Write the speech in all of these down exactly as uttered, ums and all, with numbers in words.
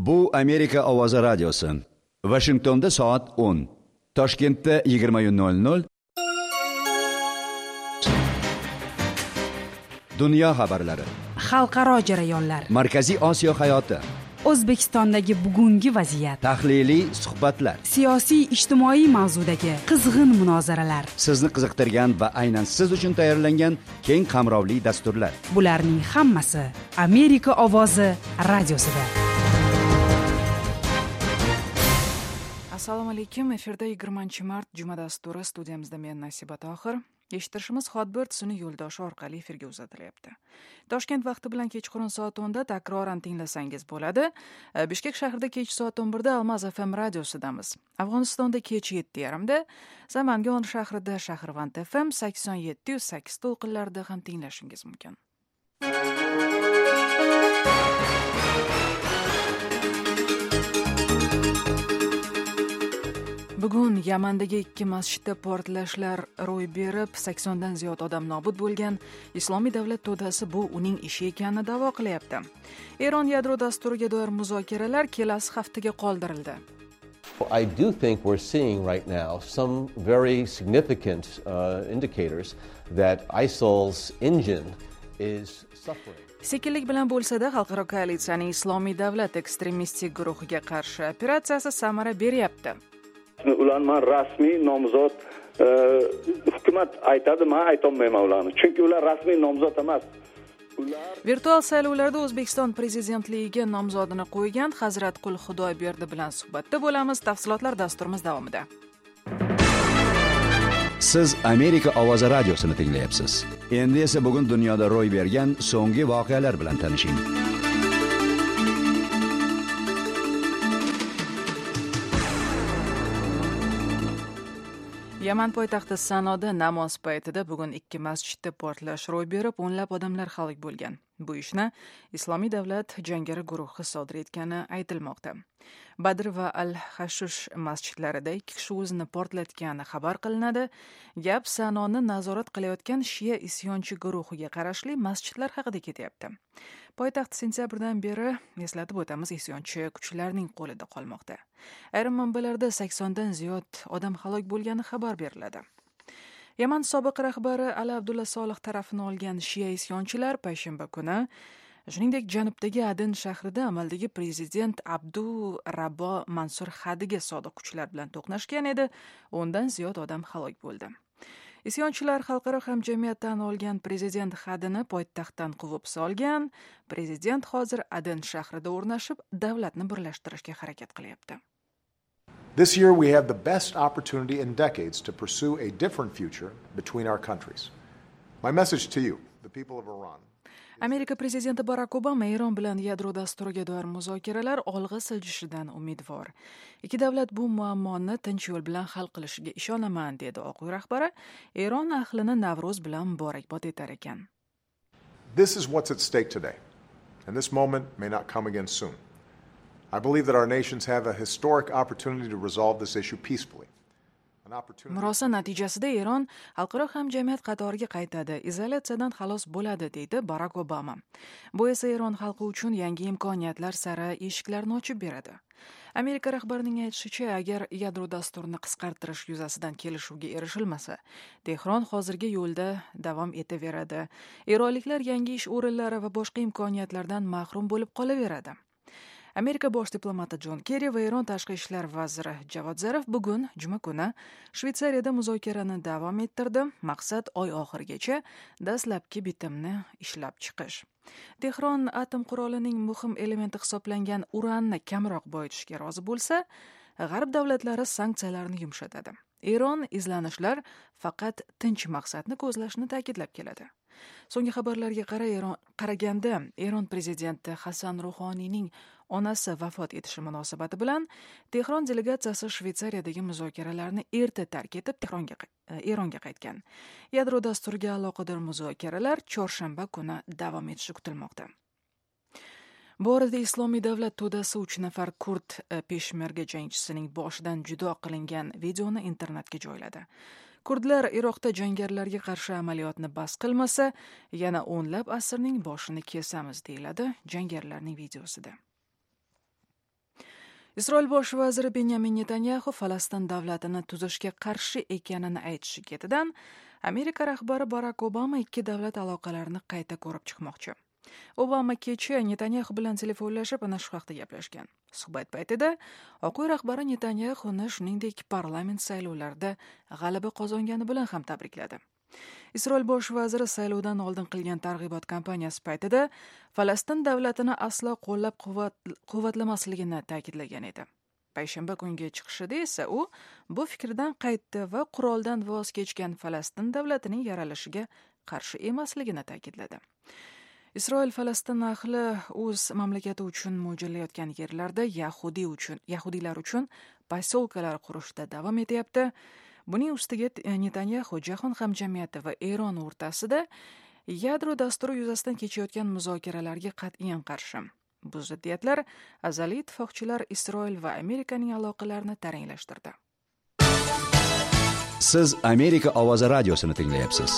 Bu Amerika ovozi radiosi. Washingtonda soat o'n, Toshkentda yigirma nol nol. Dunyo xabarlari, xalqaro jarayonlar, Markaziy Osiyo hayoti, O'zbekistondagi bugungi vaziyat, tahliliy suhbatlar, siyosiy ijtimoiy mavzudagi qizg'in munozaralar, sizni qiziqtirgan va aynan siz uchun tayyorlangan keng qamrovli dasturlar. Bularning hammasi Amerika ovozi radiosida. Assalomu alaykum. Efirda yigirmanchi mart juma dasturi, studiyamizda men Nasiba Tohir. Eshittirishimiz Hotbird suni yo'ldoshi orqali efirga uzatilyapti. Toshkent vaqti bilan kechqurun soat o'nda takroran tinglasangiz bo'ladi. Bishkek shahrida kech soat o'n birda Almaz F M radiosidamiz. Afg'onistonda kech yetti yarimda, Samangon shahrida Shahrvand F M sakson yetti nuqta sakkiz to'lqinlarida ham tinglashingiz mumkin. Bugun Yamandagi ikki masjidda portlashlar ro'y berib, saksondan ziyod odam nobud bo'lgan. Islomiy davlat to'dasi bu uning ishi ekanini da'vo qilyapti. Eron yadro dasturiga doir muzokaralar kelasi haftaga qoldirildi. I do think we're seeing right now some very significant uh, indicators that I S I L's engine is suffering. Sekinlik bilan bo'lsa-da, xalqaro koalitsiyaning Islomiy davlat ekstremistik guruhiga qarshi operatsiyasi samara beryapti. Ularni rasmiy nomzod hukumat aytadi, men aytolmayman ularni. Chunki ular rasmiy nomzod emas. Ular virtual saylovlarda O'zbekiston prezidentligiga nomzodini qo'ygan Hazrat Qul Xudoyberdi bilan suhbatda bo'lamiz. Tafsilotlar dasturimiz davomida. Siz Amerika ovozi radiosini tinglayapsiz. Endi esa bugun dunyoda ro'y bergan so'nggi voqealar bilan tanishing. Yaman poytaxti Sanoda namoz paytida bugun ikki masjidda portlash ro'y berib, o'nlab odamlar halok bo'lgan. Bu ishni Islomiy davlat jangari guruhi sodir etgani aytilmoqda. Badr va Al-Hashush masjidlarida ikki kishi o'zini portlatgani xabar qilinadi. Gap Sanoni nazorat qilayotgan Shia isyonchi guruhiga qarashli masjidlar haqida ketyapti. Poytaxt sentyabrdan beri, eslatib o'tamiz, isyonchi kuchlarning qo'lida qolmoqda. Ayrim manbalarda saksondan ziyod odam halok bo'lgani xabar beriladi. Yaman sobiq rahbari Ali Abdulla Solih tarafini olgan Shia isyonchilar payshanba kuni, shuningdek janubdagi Aden shahrida amaldagi prezident Abdu Rabbo Mansur Hadiga sodiq kuchlar bilan to'qnashgan edi. O'ndan ziyod odam halok bo'ldi. Isyonchilar xalqaro hamjamiyatdan olgan prezident Hadini poytaxtdan quvib solgan. Prezident hozir Aden shahrida o'rnashib, davlatni birlashtirishga harakat qilyapti. This year we have the best opportunity in decades to pursue a different future between our countries. My message to you, the people of Iran. Amerika prezidenti Barack Obama Eron bilan yadro dasturiga doir muzokaralar olg'a siljishidan umidvor. Ikki davlat bu muammoni tinch yo'l bilan hal qilishiga ishonaman, dedi Oq uy rahbari. Eron ahlini Navro'z bilan muborakbod etar ekan. This is what's at stake today, and this moment may not come again soon. I believe that our nations have a historic opportunity to resolve this issue peacefully. Murosa natijasida Eron xalqaro hamjamiyat qatoriga qaytadi, izolyatsiyadan xalos bo'ladi, deydi Barack Obama. Bu esa Eron xalqi uchun yangi imkoniyatlar sari eshiklarni ochib beradi. Amerika rahbarining aytishicha, agar yadro dasturini qisqartirish yuzasidan kelishuvga erishilmasa, Tehron hozirgi yo'lda davom etaveradi. Eronliklar yangi ish o'rinlari va boshqa imkoniyatlardan mahrum bo'lib qolaveradi. Amerika bosh diplomati Jon Kerri va Eron tashqi ishlar vaziri Javod Zarif bugun juma kuni Shveysariyada muzokarani davom ettirdi. Maqsad oy oxirigacha dastlabki bitimni ishlab chiqish. Tehron atom qurolining muhim elementi hisoblangan uranni kamroq boyitishga rozi bo'lsa, G'arb davlatlari sanksiyalarni yumshatadi. Eron izlanishlar faqat tinch maqsadni ko'zlashni ta'kidlab keladi. So'nggi xabarlarga qaraganda, Eron prezidenti Hasan Ruhoniyning onasi vafot etishi munosabati bilan Tehron delegatsiyasi Shveysariyadagi muzokaralarni erta tark etib Tehronga Eronga qaytgan. Yadro dasturiga aloqador muzokaralar chorshanba kuni davom etishi kutilmoqda. Bu orada Islomiy davlat to'dasi uch nafar kurd peshmerga jangchisining boshidan judo qilingan videoni internetga joyladi. Kurdlar Iroqda jangarilarga qarshi amaliyotni bas qilmasa, yana o'nlab asirning boshini kesamiz, deyiladi jangarilarning videosida. Isroil bosh vaziri Benyamin Netanyahu Falastin davlatini tuzishga qarshi ekanini aytishi ketidan Amerika rahbari Barak Obama ikki davlat aloqalarini qayta ko'rib chiqmoqchi. Obama kecha Netanyahu bilan telefonlashib ana shu haqda gaplashgan. Suhbat paytida Oq uy rahbari Netanyahuni shuningdek parlament saylovlarida g'alaba qozongani bilan ham tabrikladi. Isroil bosh vaziri saylovdan oldin qilgan targ'ibot kampaniyasi paytida Falastin davlatini aslo qo'llab-quvvatlamasligini ta'kidlagan edi. Payshanba kungi chiqishida esa u bu fikrdan qaytdi va quroldan voz kechgan Falastin davlatining yaralishiga qarshi emasligini ta'kidladi. Isroil Falastin ahli o'z mamlakati uchun mo'ljallayotgan yerlarda Yahudi uchun, Yahudiylar uchun posyolkalar qurishda davom etyapti. Buning ustiga Netanyahu jahon hamjamiyati va Eron o'rtasida yadro dasturi yuzasidan kechayotgan muzokaralarga qat'iyan qarshi. Bu ziddiyatlar azaliy ittifoqchilar Isroil va Amerikaning aloqalarini taranglashtirdi. Siz Amerika ovozi radiosini tinglayapsiz.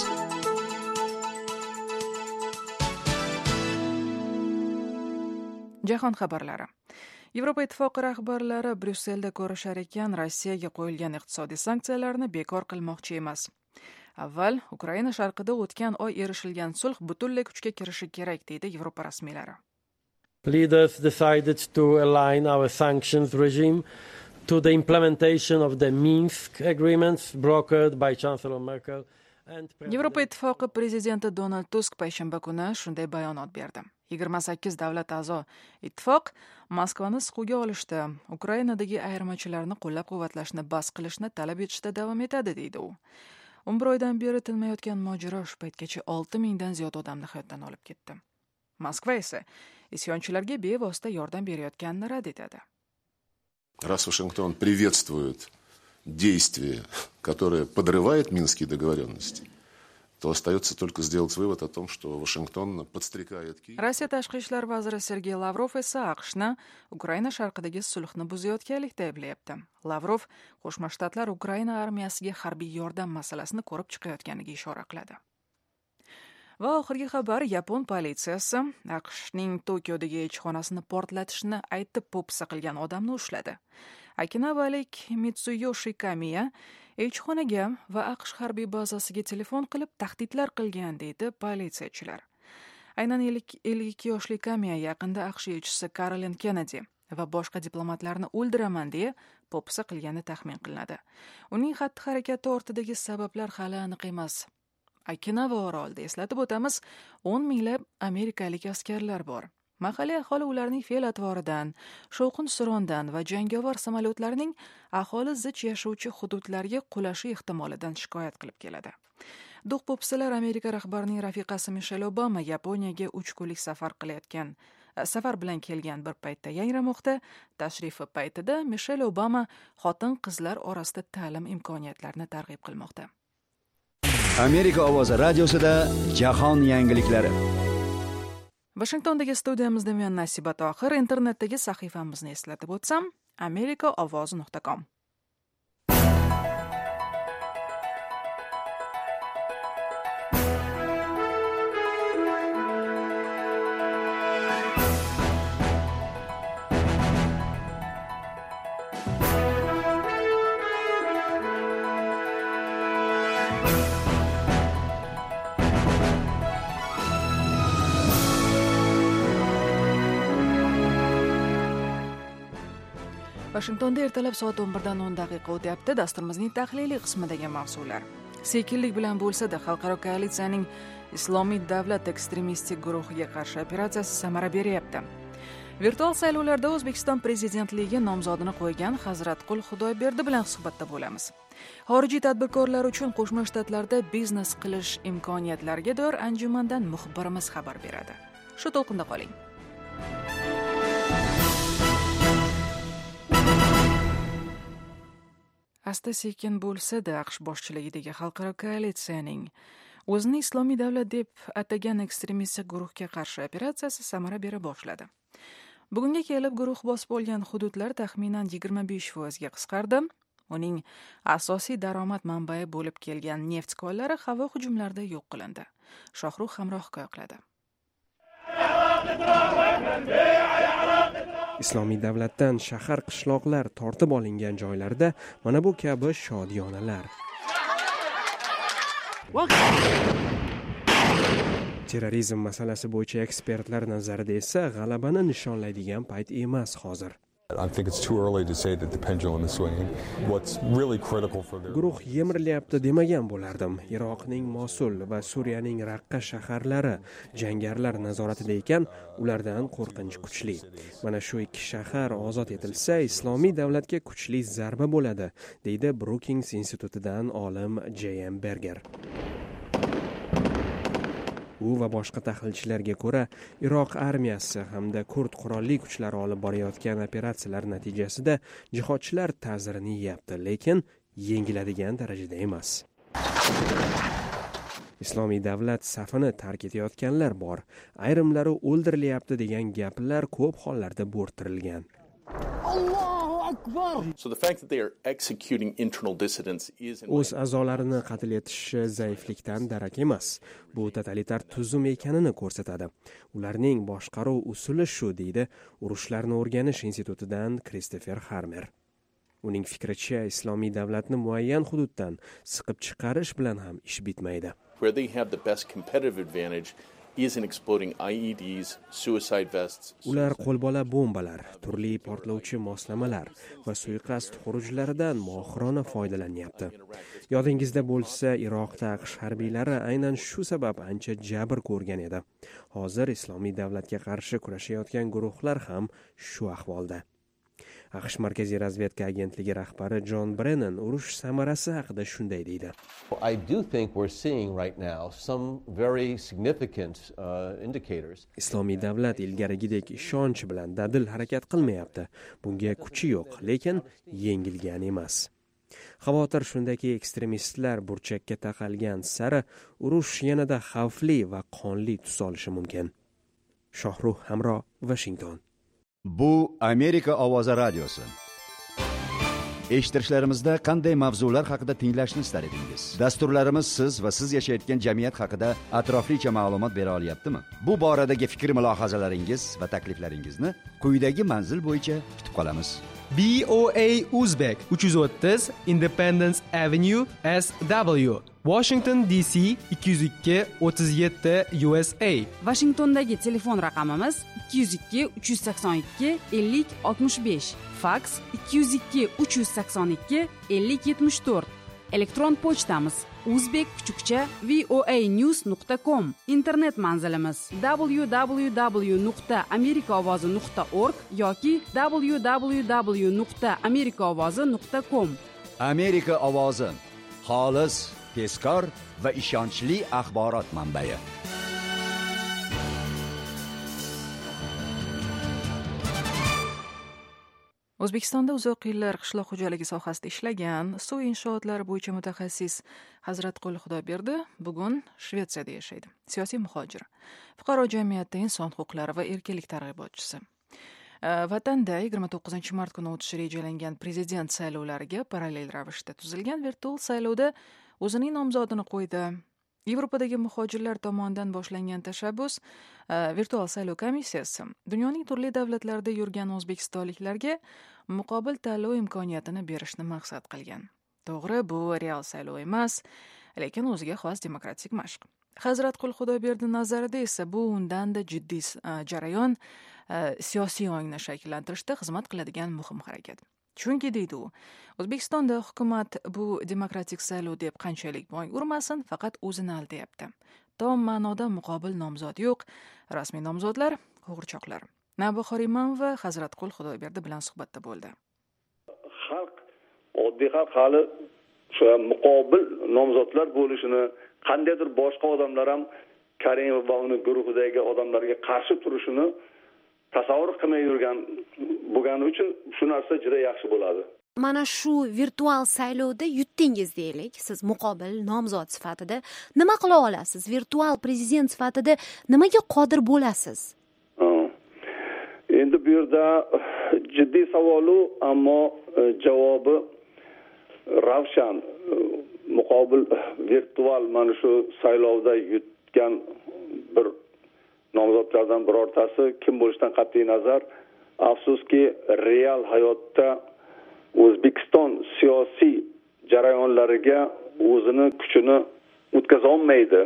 Jahon xabarlari. Yevropa ittifoqi rahbarlari Bryusselda ko'rishar ekan Rossiyaga qo'yilgan iqtisodiy sanksiyalarni bekor qilmoqchi emas. Avval Ukraina sharqida o'tgan oy erishilgan sulh butunlay kuchga kirishi kerak deydi Yevropa rasmiylari. Leaders decided to align our sanctions regime to the implementation of the Minsk agreements brokered by Chancellor Merkel and Yevropa ittifoqi prezidenti Donald Tusk payshanba kuni shunday bayonot berdi. yigirma sakkiz davlat a'zo ittifoq Moskvani siquvga olishda, Ukrainadagi ayirmachilarni qo'llab-quvvatlashni bas qilishni talab etishda davom etadi deydi u. o'n bir oydan beri tinmayotgan mojaro shu paytgacha olti mingdan ziyod odamni hayotdan olib ketdi. Moskva esa isyonchilarga bevosita yordam berayotganini rad etadi. Раз Вашингтон приветствует действия, которые подрывают Минские договоренности, то остается только сделать вывод о том, что Вашингтон подстрекает Киев. Rossiya tashqi ishlar vaziri Sergey Lavrov esa AQShni Ukraina sharqidagi sulhni buzayotganlikda ayblayapti. Lavrov Qo'shma Shtatlar Ukraina armiyasiga harbiy yordam masalasini ko'rib chiqayotganiga ishora qiladi. Va oxirgi xabar, Yapon politsiyasi AQShning Tokiodagi elchixonasini portlatishni aytib po'pisa qilgan odamni ushladi. Okinavalik Mitsuyoshi Kamiya elchixonaga va AQSh harbiy bazasiga telefon qilib tahdidlar qilgan deydi politsiyachilar. Aynan ellik ikki yoshli Kamiya yaqinda AQSh elchisi Caroline Kennedy va boshqa diplomatlarni o'ldiraman deya po'pisa qilgani taxmin qilinadi. Uning xatti-harakati ortidagi sabablar hali aniq emas. Okinawa orolida eslatib o'tamiz, o'n minglab amerikalik askarlar bor. Mahalliy aholi ularning fe'l-atvoridan, shovqin-surondan va jangovar samolyotlarning aholi zich yashovchi hududlarga qulashi ehtimolidan shikoyat qilib keladi. Do'q-po'pisalar Amerika rahbarining rafiqasi Michelle Obama Yaponiyaga uch kunlik safar qilayotgan safar bilan kelgan bir paytda yangramoqda. Tashrifi paytida Michelle Obama xotin-qizlar orasida ta'lim imkoniyatlarini targ'ib qilmoqda. Amerika ovozi radiosida jahon yangiliklari. Washingtondagi studiyamizda men Nasiba Tohir, internetdagi sahifamizni eslatib o'tsam, amerika ovozi nuqta com. Washingtonda ertalab soat o'n birdan o'n daqiqa o'tyapti. Dasturimizning tahliliy qismidagi mavzular. Sekinlik bilan bo'lsa-da, xalqaro koalitsiyaning Islomiy davlat ekstremistik guruhiga qarshi operatsiyasi samara beryapti. Virtual saylovlarda O'zbekiston prezidentligiga nomzodini qo'ygan Hazratqul Xudoyberdi bilan suhbatda bo'lamiz. Xorijiy tadbirkorlar uchun Qo'shma Shtatlarda biznes qilish imkoniyatlariga doir anjumandan muxbirimiz xabar beradi. Shu to'lqinda qoling. Asta-sekin bo'lsa-da, AQSh boshchiligidagi xalqaro koalitsiyaning o'zini Islomiy davlat deb atagan ekstremistik guruhga qarshi operatsiyasi samara bera boshladi. Bugunga kelib guruh bosib olgan hududlar taxminan yigirma besh foizga qisqardi. Uning asosiy daromad manbai bo'lib kelgan neft konlari havo hujumlarida yo'q qilindi. Shohruh Hamroh hikoya qiladi. Islomiy davlatdan shahar qishloqlar tortib olingan joylarda mana bu kabi shodiyonalar. Terrorizm masalasi bo'yicha ekspertlar nazarida esa g'alabani nishonlaydigan payt emas hozir. I think it's too early to say that the pendulum is swinging. What's really critical for the Guruh yemirilyapti demagan bo'lardim. Iroqning Mosul va Suriyaning Raqqa shaharlari jangarilar nazoratida ekan, ulardan qo'rqinch kuchli. Mana shu ikki shahar ozod etilsa, islomiy davlatga kuchli zarba bo'ladi, deydi Brookings institutidan olim J M Berger. U va boshqa tahlilchilarga ko'ra, Iroq armiyasi hamda kurd qurolli kuchlari olib borayotgan operatsiyalar natijasida jihodchilar ta'zirini yeyapti, lekin yengiladigan darajada emas. Islomiy davlat safini tark etayotganlar bor, ayrimlari o'ldirilyapti degan gaplar ko'p hollarda bo'rtirilgan. So the fact that they are executing internal dissidents is o'z a'zolarini qatl etishi zaiflikdan darak emas. Bu totalitar tuzum ekanini ko'rsatadi. Ularning boshqaruv usuli shu, deydi Urushlarni o'rganish institutidan Kristofer Harmer. Uning fikricha, islomiy davlatni muayyan hududdan siqib chiqarish bilan ham ish bitmaydi. Where they have the best competitive advantage is in exploding I E Ds, suicide vests. Ular qo'lbola bombalar, turli portlovchi moslamalar va suiqasd xurujlaridan mohirona foydalanyapti. Yodingizda bo'lsa, Iroqda AQSh harbiylari aynan shu sabab ancha jabr ko'rgan edi. Hozir islomiy davlatga qarshi kurashayotgan guruhlar ham shu ahvolda. AQSh Markaziy razvedka agentligi rahbari John Brennan urush samarasi haqida shunday deydi. I do think we're seeing right now some very significant uh, indicators. Islomiy davlat ilgarigidek ishonch bilan dadil harakat qilmayapti. Bunga kuchi yo'q, lekin yengilgan emas. Xavotir shundaki, ekstremistlar burchakka taqalgan sari urush yanada xavfli va qonli tus olishi mumkin. Shohruh Hamro, Washington. Bu Amerika ovozi radiosi. Eshittirishlarimizda qanday mavzular haqida tinglashni istar edingiz? Dasturlarimiz siz va siz yashayotgan jamiyat haqida atroflicha ma'lumot bera olyaptimi? Bu boradagi fikr mulohazalaringiz va takliflaringizni quyidagi manzil bo'yicha kutib qolamiz. B O A Uzbek uch yuz o'ttiz Independence Avenue S W Washington D C ikki yuz ikki o'ttiz yetti U S A. Washingtondagi telefon raqamimiz ikki yuz ikki uch yuz sakson ikki ellik oltmish besh, faks ikki yuz ikki uch yuz sakson ikki ellik yetmish to'rt. Elektron pochtamiz uzbek kuchukcha voanews nuqta com. Internet manzilimiz w w w nuqta amerikaovozi nuqta org yoki w w w nuqta amerikaovozi nuqta com. Amerika ovozi, xolis, tezkor va ishonchli axborot manbai. O'zbekistonda uzoq yillar qishloq xo'jaligi sohasida ishlagan suv inshootlari bo'yicha mutaxassis Hazratqul Xudoberdi bugun Shvetsiyada yashaydi. Siyosiy muhojir, fuqaro jamiyatda inson huquqlari va erkinlik targ'ibotchisi. Vatanda yigirma to'qqizinchi mart kuni o'tishi rejalangan prezident saylovlariga parallel ravishda tuzilgan virtual saylovda o'zining nomzodini qo'ydi. Yevropadagi muhojirlar tomonidan boshlangan tashabbus virtual saylov komissiyasi dunyoning turli davlatlarida yurgan o'zbekistonliklarga muqobil tanlov imkoniyatini berishni maqsad qilgan. To'g'ri, bu real saylov emas, lekin o'ziga xos demokratik mashq. Hazratqul Xudoberdi nazarida esa bu undanda jiddiy jarayon, siyosiy ongni shakllantirishda xizmat qiladigan muhim harakat. Chunki deydi u, O'zbekistonda hukumat bu demokratik saylov deb qanchalik bo'y urmasin, faqat o'zini aldayapti. Tom ma'noda muqobil nomzod yo'q, rasmiy nomzodlar qo'g'irchoqlar. Navbahor Imonova Hazratqul Xudoberdi bilan suhbatda bo'ldi. Xalq, oddiy xalq hali shu muqobil nomzodlar bo'lishini, qandaydir boshqa odamlar ham Karimov va uning guruhidagi odamlarga qarshi turishini tasavvur qilmay yurgan bo'lgani uchun shu narsa juda yaxshi bo'ladi. Mana shu virtual saylovda yutdingiz deylik, siz muqobil nomzod sifatida nima qila olasiz? Virtual prezident sifatida nimaga qodir bo'lasiz? Endi bu yerda jiddiy savolu, ammo javobi ravshan. Muqobil virtual mana shu saylovda yutgan bir nomzodlardan birortasi kim bo'lishidan qat'iy nazar afsuski real hayotda O'zbekiston siyosiy jarayonlariga o'zini kuchini o'tkaza olmaydi.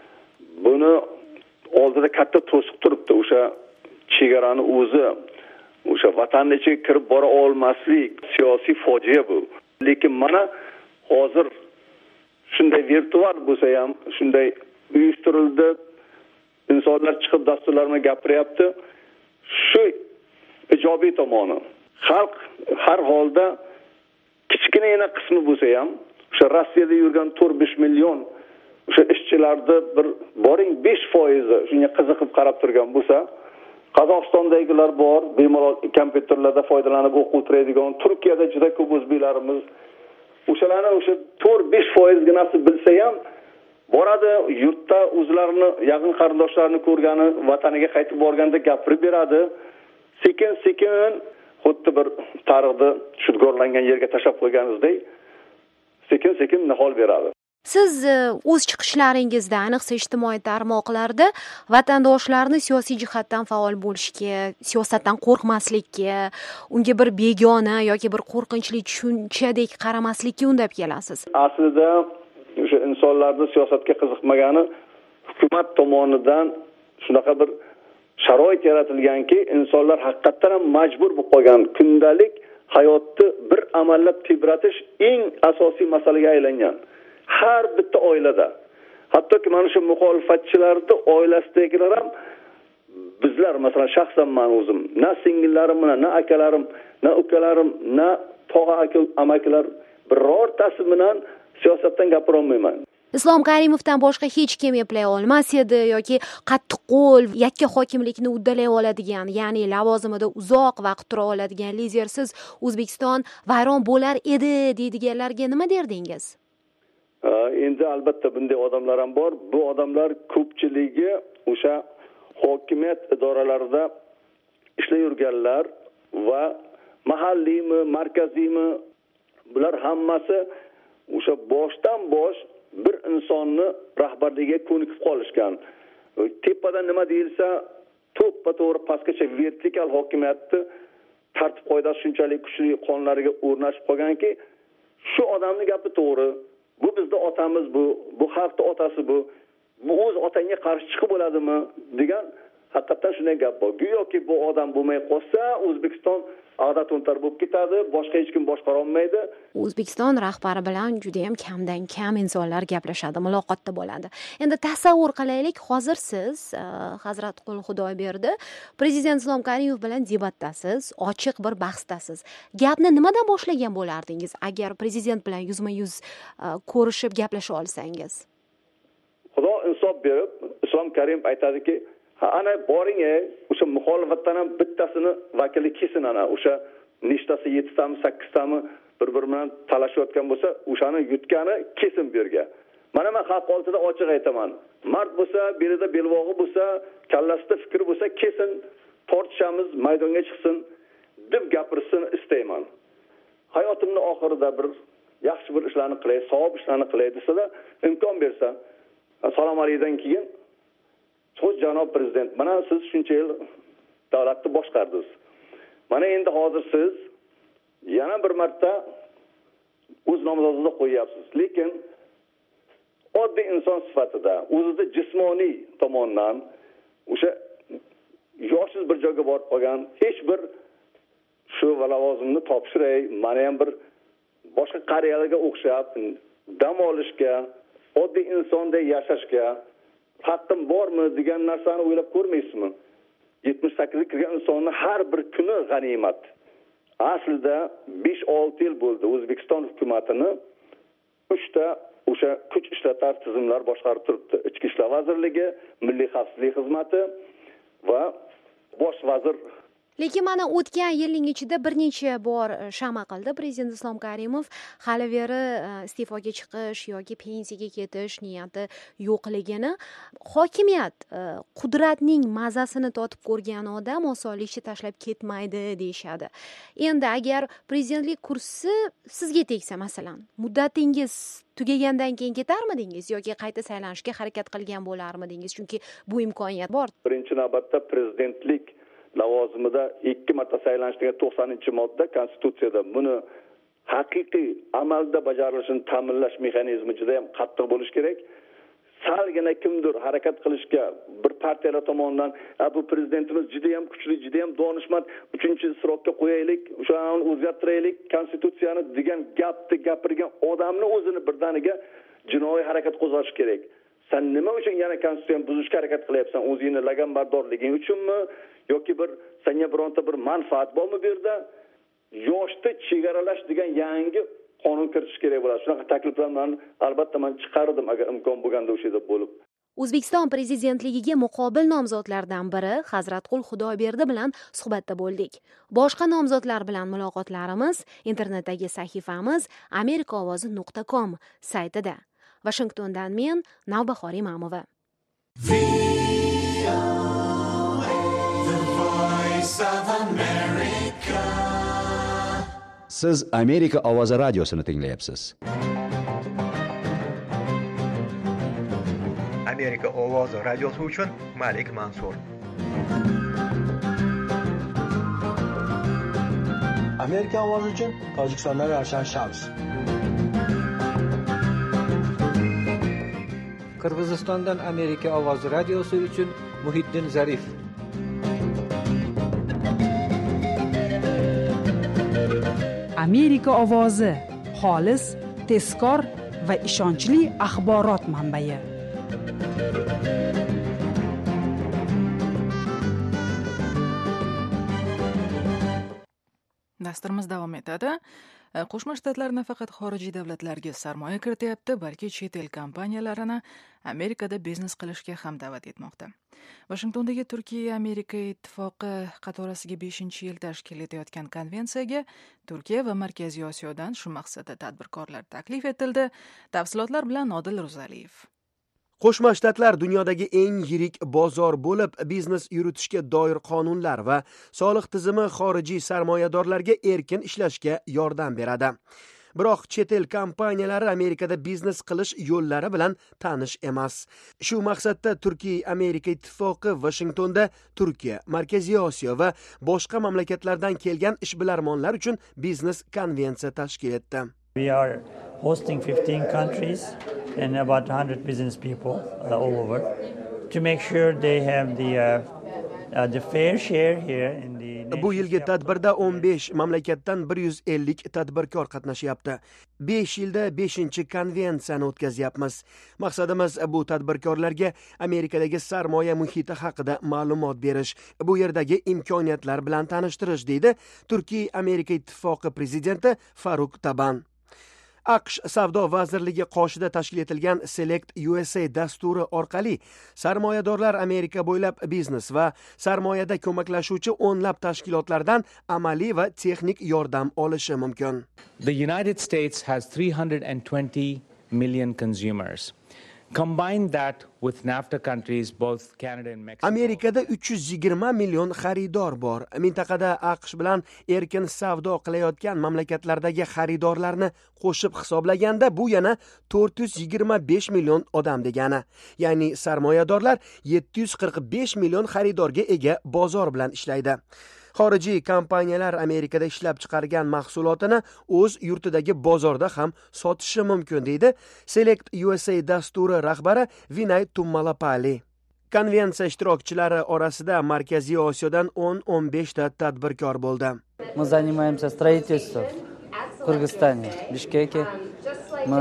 Buni oldida katta to'siq turibdi. O'sha chegarani o'zi, o'sha vatanning ichiga kirib bora olmaslik siyosiy fojia bu. Lekin mana hozir shunday virtual bo'lsa ham, shunday uyushtirildi, insonlar chiqib dasturlar bilan gapiryapti. Shu ijobiy tomoni. Xalq har holda kichkinagina qismi bo'lsa ham, o'sha Rossiyada yurgan to'rt besh million o'sha ishchilarni bir boring besh foiz shunga qiziqib qarab turgan bo'lsa, Qozog'istondagilar bor, bemalol kompyuterlarda foydalanib o'qib o'tiradigan, Turkiyada juda ko'p o'zbeklarimiz o'shalarni o'sha to'rt besh foizginasi bilsa ham boradi, yurtda o'zlarini yaqin qarindoshlarini ko'rgani, vataniga qaytib borganda gapirib beradi. Sekin-sekin xuddi bir tarixda shudgorlangan yerga tashab qo'yganimizdek sekin-sekin nihol beradi. Siz o'z chiqishlaringizda, ayniqsa ijtimoiy tarmoqlarda vatandoshlarni siyosiy jihatdan faol bo'lishga, siyosatdan qo'rqmaslikka, unga bir begona yoki bir qo'rqinchli tushunchadek qaramaslikka undab kelasiz. Aslida o'sha insonlarning siyosatga qiziqmagani hukumat tomonidan shunaqa bir sharoit yaratilganki, insonlar haqiqatan ham majbur bo'lib qolgan. Kundalik hayotni bir amallab tebratish eng asosiy masalaga aylangan. Har bitta oilada, hattoki mana shu muxolifatchilarning oilasidagilar ham bizlar, masalan, shaxsan men o'zim, na singillarim bilan, na akalarim, na ukalarim, na tog'a aka amakilar birortasi bilan siyosatdan gapira olmayman. Islom Karimovdan boshqa hech kim eplay olmas edi yoki qattiqqo'l yakka hokimlikni uddalay oladigan, ya'ni lavozimida uzoq vaqt tura oladigan lidersiz O'zbekiston vayron bo'lar edi deydiganlarga nima derdingiz? Endi albatta bunday odamlar ham bor. Bu odamlar ko'pchiligi o'sha hokimiyat idoralarida ishlayotganlar va mahalliymi, markaziymi, bular hammasi o'sha boshdan bosh bir insonni rahbarligiga ko'nikib qolishgan. Tepadan nima deyilsa, to'ppa-to'g'ri pastgacha vertikal hokimiyatni tartib qoidasi shunchalik kuchli qonunlariga o'rnashib qolganki, shu odamning gapi to'g'ri. Bu bizning otamiz bu, bu xalqning otasi bu. Bu o'z otangga qarshi chiqib bo'ladimi degan haqiqatan shunday gap bor. Go'yoki bu odam bo'lmay qolsa, O'zbekiston ag'dar-to'ntar bo'lib ketadi, boshqa hech kim boshqara olmaydi. O'zbekiston rahbari bilan juda ham kamdan kam insonlar gaplashadi, muloqotda bo'ladi. Endi tasavvur qilaylik, hozir siz Hazrat Qul Xudoyberdi prezident Islom Karimov bilan debatdasiz, ochiq bir bahsdasiz. Gapni nimadan boshlagan bo'lardingiz agar prezident bilan yuzma-yuz ko'rishib gaplasha olsangiz? Xudo insof berib, Islom Karimov aytadiki, ha ana boring, o'sha muxolifatdan ham bittasini vakili kesin, ana o'sha nechtasi yettitami sakkiztami bir-bir bilan talashayotgan bo'lsa, o'shani yutgani kesin bu yerga. Mana men xalq oldida ochiq aytaman. Mard bo'lsa, belida belvog'i bo'lsa, kallasida fikri bo'lsa, kesin tortishamiz, maydonga chiqsin deb gapirishni istayman. Hayotimning oxirida bir yaxshi bir ishlarni qilay, savob ishlarni qilay desa-da, imkon bersa, assalomu alaydan keyin Xo'sh, janob prezident, mana siz shuncha yil davlatni boshqardingiz. Mana endi hozir siz yana bir marta o'z nomzodingizni qo'yyapsiz. Lekin oddiy inson sifatida, o'zida jismoniy tomondan o'sha yoshingiz bir joyga borib qolgan, hech bir shu lavozimni topshiray, mana ham bir boshqa qariyalarga o'xshab dam olishga, oddiy insonday yashashga haqqim bormi degan narsani o'ylab ko'rmaysizmi? yetmish sakkizga kirgan insonni har bir kuni g'animat. Aslida besh olti yil bo'ldi O'zbekiston hukumatini uchta o'sha kuch ishlatar tizimlar boshqarib turibdi. Ichki ishlar vazirligi, Milliy xavfsizlik xizmati va bosh vazir. Lekin mana o'tgan yilning ichida bir necha bor shama qildi prezident Islom Karimov, hali beri iste'foga chiqish yoki pensiyaga ketish niyati yo'qligini. Hokimiyat qudratning mazasini totib ko'rgan odam osonlikcha tashlab ketmaydi deyshadi. Endi agar prezidentlik kursi sizga tegsa, masalan, muddatingiz tugagandan keyin ketarmidingiz yoki qayta saylanishga harakat qilgan bo'larmidingiz? Chunki bu imkoniyat bor. Birinchi navbatda prezidentlik lavozimida ikki marta saylanish degan to'qsoninchi modda konstitutsiyada buni haqiqiy amalda bajarilishini ta'minlash mexanizmi juda ham qattiq bo'lishi kerak. Salgina kimdir harakat qilishga bir partiyalar tomonidan bu prezidentimiz juda ham kuchli, juda ham donishmand, uchinchi srokka qo'yaylik, o'shani o'zgartiraylik konstitutsiyani degan gapni gapirgan odamni o'zini birdaniga jinoiy harakat qo'zg'ash kerak. Sen nima uchun yana konstitutsiyani buzishga harakat qilyapsan? O'zingni laganbardorliging uchunmi yoki bir senga bironta bir manfaat bormi bu yerda? Yoshni chegaralash degan yangi qonun kiritish kerak bo'ladi. Shunaqa takliflarni albatta men chiqardim agar imkon bo'lganda o'sha yerda bo'lib. O'zbekiston prezidentligiga muqobil nomzodlardan biri Hazratqul Xudoyberdi bilan suhbatda bo'ldik. Boshqa nomzodlar bilan muloqotlarimiz internetdagi sahifamiz amerika ovozi nuqta com saytida. Washingtondan men Navbahor Imamova. Siz Amerika ovozi radiosini tinglayapsiz. Amerika ovozi radiosi uchun Malik Mansur. Amerika ovozi uchun Tojikistondan Ravshan Shams. Qirg'izistondan Amerika ovozi radiosi uchun Muhiddin Zarif. Amerika ovozi xolis, tezkor va ishonchli axborot manbai. Dasturimiz davom etadi. Qo'shma Shtatlar nafaqat xorijiy davlatlarga sarmoya kirityapti, balki chet el kompaniyalarini Amerikada biznes qilishga ham da'vat etmoqda. Washingtondagi Turkiya-Amerika ittifoqi qatorasiga beshinchi yil tashkil etayotgan konvensiyaga Turkiya va Markaziy Osiyodan shu maqsadda tadbirkorlar taklif etildi. Tafsilotlar bilan Odil Ro'zaliyev. Qo'shma Shtatlar dunyodagi eng yirik bozor bo'lib, biznes yuritishga doir qonunlar va soliq tizimi xorijiy sarmoyadorlarga erkin ishlashga yordam beradi. Biroq chet el kompaniyalari Amerikada biznes qilish yo'llari bilan tanish emas. Shu maqsadda Turkiya-Amerika ittifoqi Washingtonda Turkiya, Markaziy Osiyo va boshqa mamlakatlardan kelgan ishbilarmonlar uchun biznes konvensiya tashkil etdi. We are hosting fifteen countries and about one hundred business people uh, all over to make sure they have the uh, uh, the fair share here in the Bu yilgi tadbirda o'n besh mamlakatdan bir yuz ellik tadbirkor qatnashyapti. besh yilda beshinchi konvensiyani o'tkazyapmiz. Maqsadimiz bu tadbirkorlarga Amerikadagi sarmoya muhiti haqida ma'lumot berish, bu yerdagi imkoniyatlar bilan tanishtirish, deydi Turkiya-Amerika ittifoqi prezidenti Faruk Taban. AQSh Savdo vazirligi qoshida tashkil etilgan Select U S A dasturi orqali sarmoyadorlar Amerika bo'ylab biznes va sarmoyada ko'maklashuvchi o'nlab tashkilotlardan amaliy va texnik yordam olishi mumkin. The United States has three hundred twenty million consumers. Combine that with NAFTA countries, both Canada and Mexico. Amerikada uch yuz yigirma million xaridor bor. Mintaqada AQSh bilan erkin savdo qilayotgan mamlakatlardagi xaridorlarni qo'shib hisoblaganda bu yana to'rt yuz yigirma besh million odam degani. Ya'ni sarmoyadorlar yetti yuz qirq besh million xaridorga ega bozor bilan ishlaydi. Xorijiy kompaniyalar Amerikada ishlab chiqargan mahsulotini o'z yurtidagi bozorda ham sotishi mumkin, deydi Select U S A dasturi rahbari Vinay Tummalapalli. Konvensiya ishtirokchilari orasida Markaziy Osiyodan o'n o'n besh ta tadbirkor bo'ldi. Мы занимаемся строительством в Кыргызстане, Бишкеке. Мы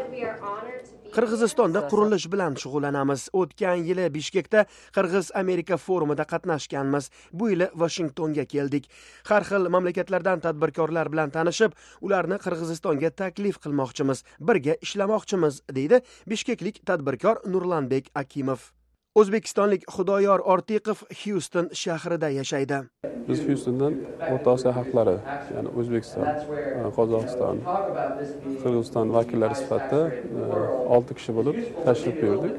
Qirg'izistonda qurilish bilan shug'ullanamiz. O'tgan yili Bishkekda Qirg'iz-Amerika forumida qatnashganmiz. Bu yili Washingtonga keldik. Har xil mamlakatlardan tadbirkorlar bilan tanishib, ularni Qirg'izistonga taklif qilmoqchimiz, birga ishlamoqchimiz, deydi bishkeklik tadbirkor Nurlanbek Akimov. O'zbekistonlik Xudoyor Ortiqov Houston shahrida yashaydi. Biz Houstondan O'rta Osiyo xalqlari, ya'ni O'zbekiston, Qozog'iston, Qirg'iziston vakillari sifatida olti kishi bo'lib tashrif buyurdik.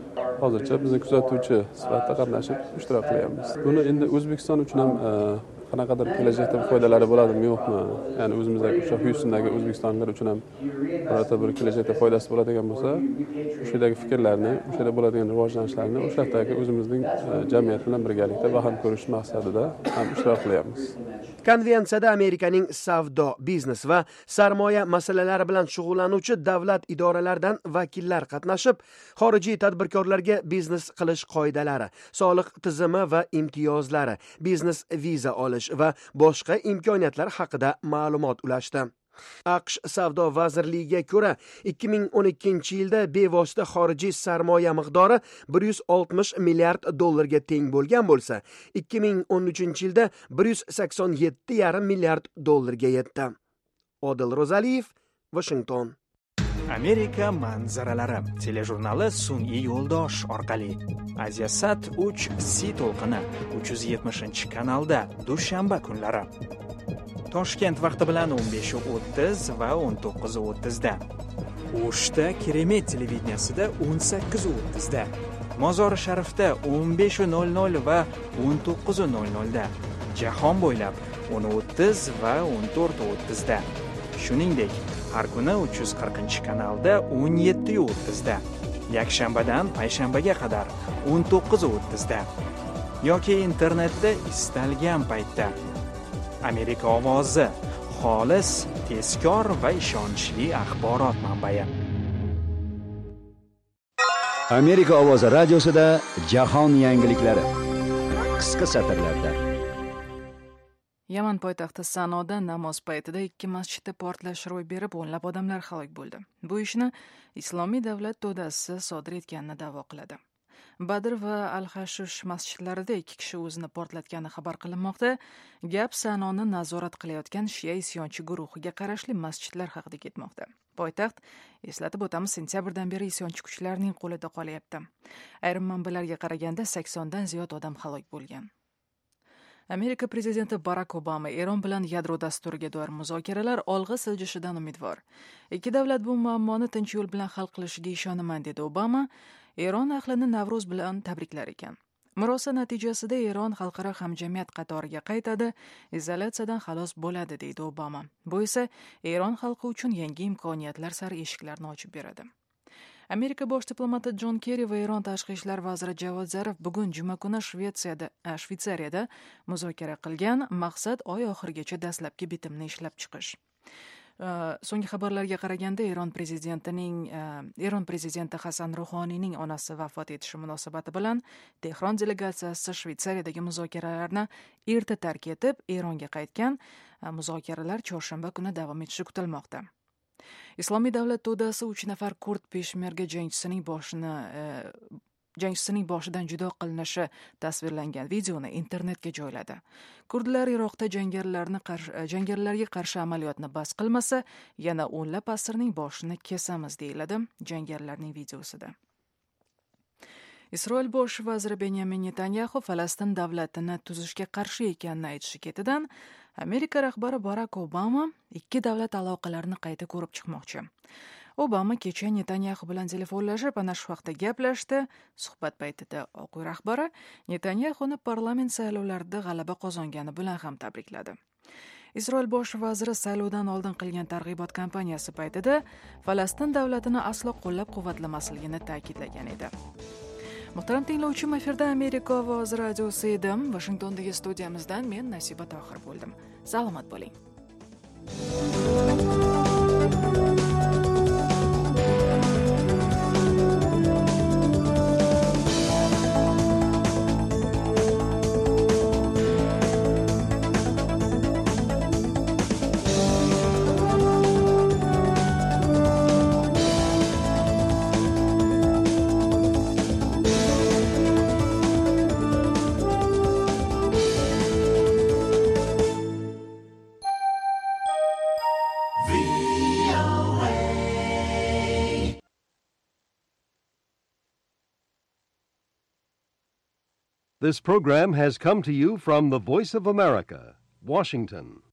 Hozircha bizni kuzatuvchi sifatida qatnashib ishtirok qilyapmiz. Buni endi O'zbekiston uchun ham qanaqadir kelajakda foydalari bo'ladimi yo'qmi, ya'ni o'zimizdagi o'sha Houstondagi o'zbekistonliklar uchun ham birorta bir kelajakda foydasi bo'ladigan bo'lsa, o'sha yerdagi fikrlarni, o'sha yerda bo'ladigan rivojlanishlarni o'sha yerdagi o'zimizning jamiyat bilan birgalikda baham ko'rish maqsadida ham ishtirok qilyapmiz. Konvensiyada Amerikaning savdo, biznes va sarmoya masalalari bilan shug'ullanuvchi davlat idoralaridan vakillar qatnashib, xorijiy tadbirkorlarga biznes qilish qoidalari, soliq tizimi va imtiyozlari, biznes viza olish va boshqa imkoniyatlar haqida ma'lumot ulashdi. AQSh Savdo vazirligiga ko'ra, ikki ming o'n ikkinchi yilda bevosita xorijiy sarmoya miqdori bir yuz oltmish milliard dollarga teng bo'lgan bo'lsa, ikki ming o'n uchinchi yilda bir yuz sakson yetti yarim milliard dollarga yetdi. Odil Rozaliyev, Washington. Amerika manzaralari telejurnali sun'iy yo'ldosh orqali Asiasat uch C to'lqini uch yuz yetmishinchi kanalda dushanba kunlari. Toshkent vaqti bilan o'n besh o'ttiz va o'n to'qqiz o'ttiz da. O'shda Keremet televideniyasida o'n sakkiz o'ttiz da. Mozori Sharifda o'n besh nol nol va o'n to'qqiz nol nol da. Jahon bo'ylab o'n o'ttiz va o'n to'rt o'ttiz da. Shuningdek, har kuni uch yuz qirqinchi kanalda o'n yetti o'ttiz da. Yakshanbadan payshanbaga qadar o'n to'qqiz o'ttiz da. Yoki internetda istalgan paytda. Amerika ovozi, xolis, tezkor va ishonchli axborot manbai. Amerika ovozi radiosida jahon yangiliklari qisqa satrlarda. Yaman poytaxti Sanoda namoz paytida ikki masjidda portlash ro'y berib, o'nlab odamlar halok bo'ldi. Bu ishni Islomiy davlat to'dasi sodir etganini da'vo qiladi. Badr va Al-Hashish masjidlarida ikki kishi o'zini portlatgani xabar qilinmoqda. Gap Sanoni nazorat qilayotgan Shia isyonchi guruhiga qarashli masjidlar haqida ketmoqda. Poytaxt, eslatib o'tamiz, sentyabrdan beri isyonchi kuchlarning qo'lida qolyapti. Ayrim manbalarga qaraganda saksondan ziyod odam halok bo'lgan. Amerika prezidenti Barak Obama Eron bilan yadro dasturiga doir muzokaralar olg'a siljishidan umidvor. Ikki davlat bu muammoni tinch yo'l bilan hal qilishiga ishonaman, dedi Obama. Eron ahlini Navro'z bilan tabriklar ekan. Murosa natijasida Eron xalqaro hamjamiyat qatoriga qaytadi, izolyatsiyadan xalos bo'ladi, deydi Obama. Bu esa Eron xalqi uchun yangi imkoniyatlar sari eshiklarni ochib beradi. Amerika bosh diplomati Jon Kerri va Eron tashqi ishlar vaziri Javod Zarif bugun juma kuni Shvetsiyada, Shvetsariyada muzokara qilgan. Maqsad oy oxirigacha dastlabki bitimni ishlab chiqish. So'nggi xabarlarga qaraganda Eron prezidentining Eron prezidenti Hasan Ruhoniyning onasi vafot etishi munosabati bilan Tehron delegatsiyasi Shvetsariyadagi muzokaralarni erta tark etib, Eronga qaytgan. Muzokaralar chorshanba kuni davom etishi kutilmoqda. Islomiy davlat to'dasi uch nafar kurd peshmerga jangchisining boshini jangchisining boshidan judo qilinishi tasvirlangan videoni internetga joyladi. Kurdlar Iroqda jangarilarni qarshi jangarilarga qarshi amaliyotni bas qilmasa, yana o'nlab asirning boshini kesamiz, deyiladi jangarilarning videosida. Isroil bosh vaziri Benyamin Netanyahu Falastin davlatini tuzishga qarshi ekanini aytishi ketidan Amerika rahbari Barak Obama ikki davlat aloqalarini qayta ko'rib chiqmoqchi. Obama kecha Netanyahu bilan telefonlashib, ana shu haqda gaplashdi. Suhbat paytida Oq uy rahbari Netanyahuni parlament saylovlarida g'alaba qozongani bilan ham tabrikladi. Isroil bosh vaziri saylovdan oldin qilgan targ'ibot kampaniyasi paytida Falastin davlatini aslo qo'llab-quvvatlamasligini ta'kidlagan edi. Muhtaram tinglovchi, efirda Amerika ovozi radiosi edim. Washingtondagi studiyamizdan men Nasiba Tohir bo'ldim. Salomat bo'ling. This program has come to you from the Voice of America, Washington.